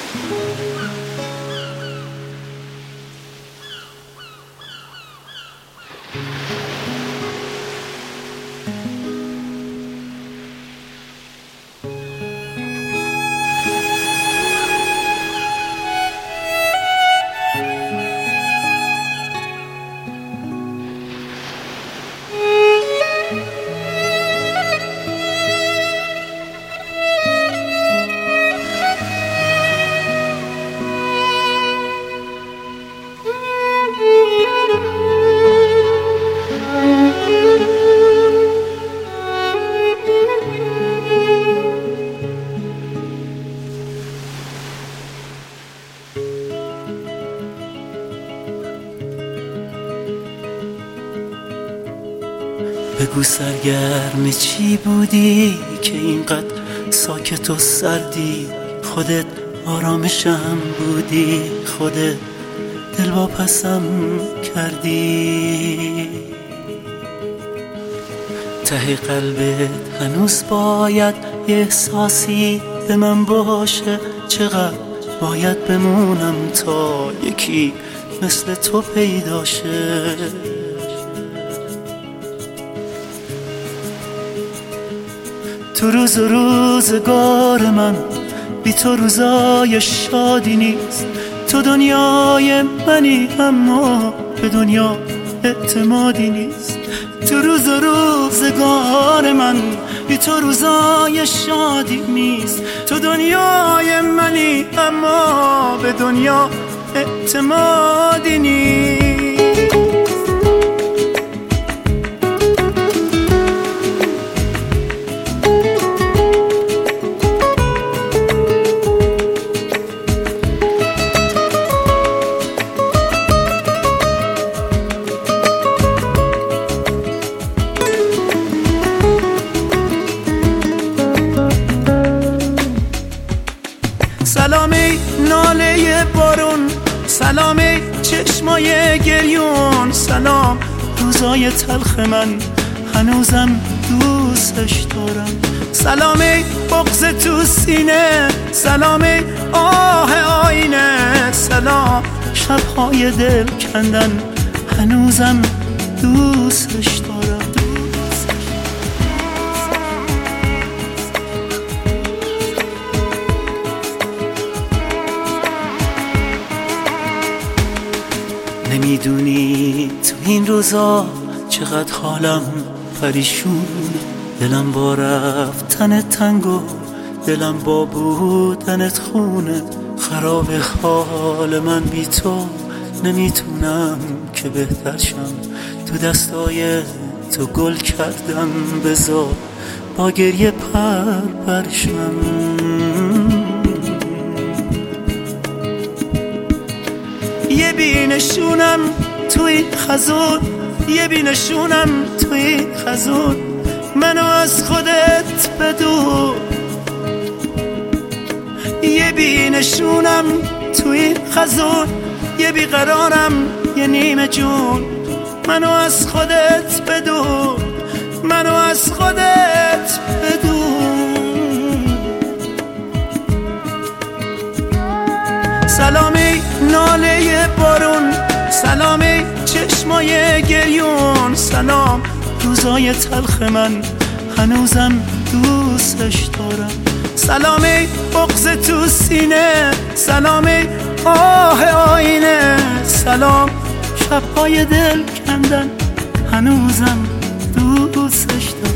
بگو سرگرم چی بودی که اینقدر ساکت و سردی؟ خودت آرامشم بودی، خودت دلواپسم کردی. ته قلبت هنوز باید یه احساسی به من باشه. چقدر باید بمونم تا یکی مثل تو پیدا شه؟ تو روز و روزگار من بی تو روزای شادی نیست. تو دنیای منی اما به دنیا اعتمادی نیست. تو روز و روزگار من بی تو روزای شادی نیست. تو دنیای منی اما به دنیا اعتمادی نیست. سلامی ناله بارون، سلامی چشمای گریون، سلام روزای تلخ من هنوزم دوستش دارم. سلامی بغض تو سینه، سلامی آه آینه، سلام شبهای دل کندن هنوزم دوستش دارم. نمیدونی تو این روزا چقدر حالم پریشونه. دلم با رفتن تنگ و دلم با بودنت خونه. خراب حال من بی تو، نمیتونم که بهتر شم. تو دستای تو گل کردم، بذار با گریه پرشم. یه بینشونم توی خزون، یه بینشونم توی خزون، منو از خودت بدون. یه بینشونم توی خزون، یه بیقرارم یه نیمه جون، منو از خودت بدون، منو از خودت بدون. سلامی ناله بارون، سلامی چشمای گریون، سلام روزای تلخ من هنوزم دوستش دارم. سلامی بغض تو سینه، سلامی آه آینه، سلام شبهای دل کندن هنوزم دوستش دارم.